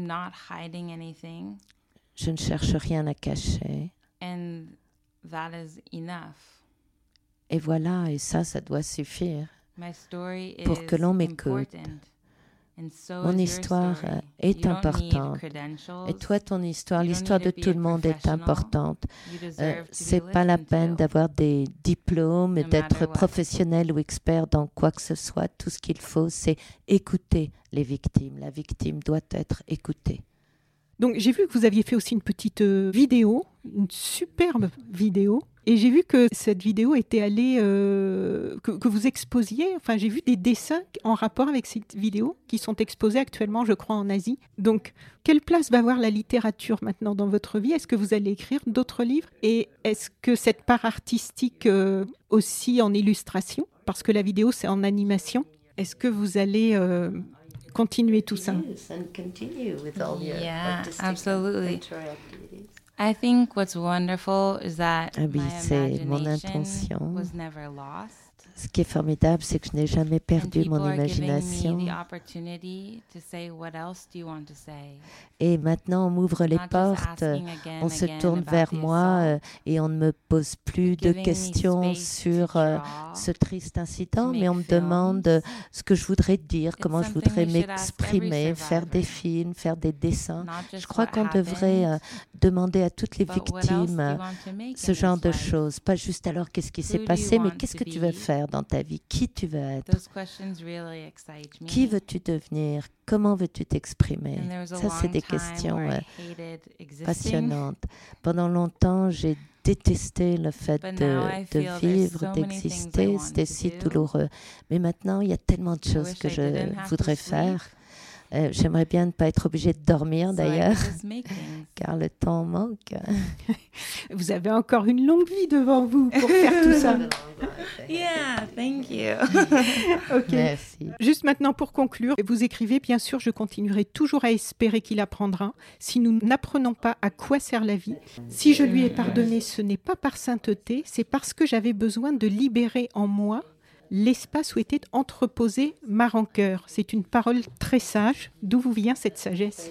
Speaker 4: Je ne cherche rien à cacher.
Speaker 3: That is enough.
Speaker 4: Et voilà, et ça, ça doit suffire pour que l'on m'écoute. So Mon histoire est importante. Et toi, ton histoire, l'histoire de tout le monde est importante. Euh, c'est pas la peine d'avoir des diplômes et d'être professionnel ou expert dans quoi que ce soit. Tout ce qu'il faut, c'est écouter les victimes. La victime doit être écoutée.
Speaker 2: Donc, j'ai vu que vous aviez fait aussi une petite euh, vidéo, une superbe vidéo. Et j'ai vu que cette vidéo était allée, euh, que, que vous exposiez. Enfin, j'ai vu des dessins en rapport avec cette vidéo qui sont exposés actuellement, je crois, en Asie. Donc, quelle place va avoir la littérature maintenant dans votre vie ? Est-ce que vous allez écrire d'autres livres ? Et est-ce que cette part artistique euh, aussi en illustration ? Parce que la vidéo, c'est en animation. Est-ce que vous allez... Euh, continuer tout ça.
Speaker 3: Yeah, absolutely. I think what's wonderful is that
Speaker 4: ah oui,
Speaker 3: my
Speaker 4: mon
Speaker 3: imagination was never lost.
Speaker 4: Ce qui est formidable, c'est que je n'ai jamais perdu mon imagination. Et maintenant, on m'ouvre les portes, on se tourne vers moi euh, et on ne me pose plus de questions sur euh, ce triste incident, mais on me demande euh, ce que je voudrais dire, comment je voudrais m'exprimer, faire des films, faire des dessins. Je crois qu'on devrait euh, demander à toutes les victimes euh, ce genre de choses. Pas juste alors qu'est-ce qui s'est passé, mais qu'est-ce que tu veux faire dans ta vie, qui tu veux être,
Speaker 3: really
Speaker 4: qui veux-tu devenir, comment veux-tu t'exprimer. Ça, c'est des questions euh, passionnantes. Pendant longtemps, j'ai détesté le fait de, de vivre, so d'exister. C'était si douloureux. Mais maintenant, il y a tellement de choses que je voudrais faire. Euh, j'aimerais bien ne pas être obligée de dormir, d'ailleurs, car le temps manque.
Speaker 2: Vous avez encore une longue vie devant vous pour faire tout ça.
Speaker 3: Yeah, thank you.
Speaker 2: Okay.
Speaker 4: Merci.
Speaker 2: Juste maintenant, pour conclure, vous écrivez, bien sûr, je continuerai toujours à espérer qu'il apprendra. Si nous n'apprenons pas à quoi sert la vie, si je lui ai pardonné, ce n'est pas par sainteté, c'est parce que j'avais besoin de libérer en moi l'espace où était entreposée ma rancœur. C'est une parole très sage. D'où vous vient cette sagesse?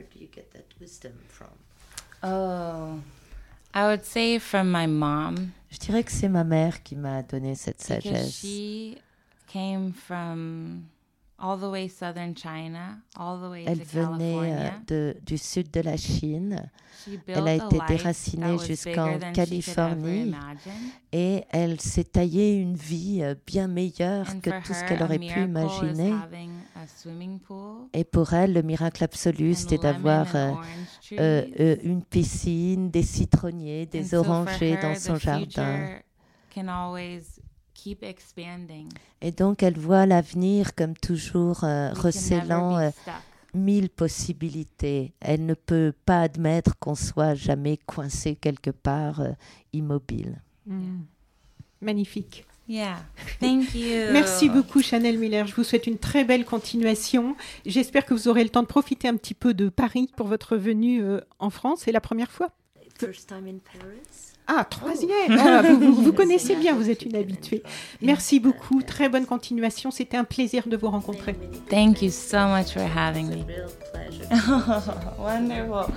Speaker 3: Oh, I would say from my mom.
Speaker 4: Je dirais que c'est ma mère qui m'a donné cette sagesse.
Speaker 3: She came from all the way southern China, all the way
Speaker 4: Elle
Speaker 3: to
Speaker 4: venait
Speaker 3: California.
Speaker 4: de, du sud de la Chine. Elle a été déracinée jusqu'en Californie et elle s'est taillée une vie bien meilleure que tout ce qu'elle aurait pu imaginer. Et pour elle, le miracle absolu, c'était d'avoir euh, euh, une piscine, des citronniers, des orangers dans son jardin. Et donc, elle voit l'avenir comme toujours euh, recélant euh, mille possibilités. Elle ne peut pas admettre qu'on soit jamais coincé quelque part euh, immobile.
Speaker 2: Mm. Magnifique.
Speaker 3: Yeah, thank you.
Speaker 2: Merci beaucoup Chanel Miller, je vous souhaite une très belle continuation. J'espère que vous aurez le temps de profiter un petit peu de Paris pour votre venue euh, en France. C'est la première fois?
Speaker 4: First time in Paris.
Speaker 2: Ah, troisième. Ah, vous, vous, vous connaissez bien, vous êtes une habituée. Merci beaucoup, très bonne continuation. C'était un plaisir de vous rencontrer.
Speaker 3: Thank you so much for having me. Wonderful.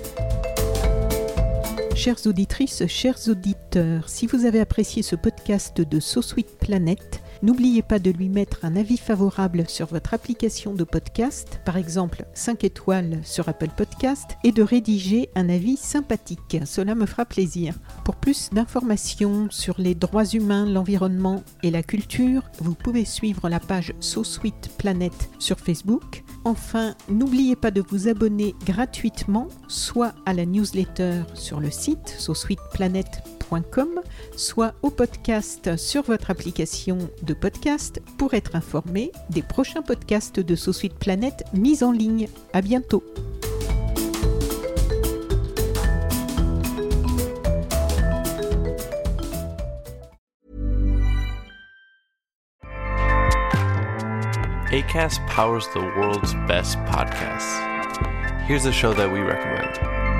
Speaker 2: Chères auditrices, chers auditeurs, si vous avez apprécié ce podcast de So Sweet Planet, n'oubliez pas de lui mettre un avis favorable sur votre application de podcast, par exemple cinq étoiles sur Apple Podcast, et de rédiger un avis sympathique. Cela me fera plaisir. Pour plus d'informations sur les droits humains, l'environnement et la culture, vous pouvez suivre la page So Sweet Planet sur Facebook. Enfin, n'oubliez pas de vous abonner gratuitement, soit à la newsletter sur le site so sweet planet point com, soit au podcast sur votre application de podcast pour être informé des prochains podcasts de So Sweet Planet mis en ligne. À bientôt.
Speaker 5: Acast powers the world's best podcasts. Here's a show that we recommend.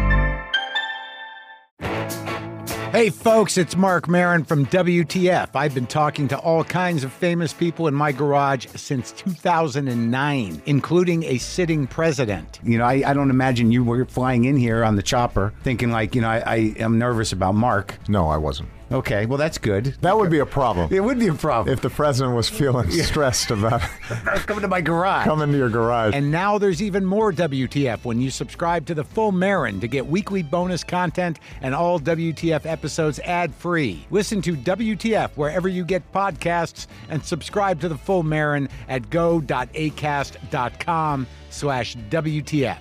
Speaker 6: Hey folks, it's Mark Maron from W T F. I've been talking to all kinds of famous people in my garage since two thousand nine, including a sitting president. You know, I, I don't imagine you were flying in here on the chopper thinking like, you know, I, I am nervous about Mark.
Speaker 7: No, I wasn't.
Speaker 6: Okay, well, that's good.
Speaker 7: That would be a problem.
Speaker 6: It would be a problem.
Speaker 7: If the president was feeling stressed about
Speaker 6: coming to my garage.
Speaker 7: Coming to your garage.
Speaker 6: And now there's even more W T F when you subscribe to the Full Marin to get weekly bonus content and all W T F episodes ad-free. Listen to W T F wherever you get podcasts and subscribe to the Full Marin at go.acast.com slash WTF.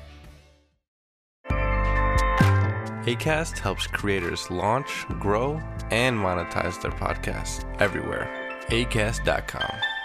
Speaker 5: Acast helps creators launch, grow, and monetize their podcasts everywhere. acast dot com.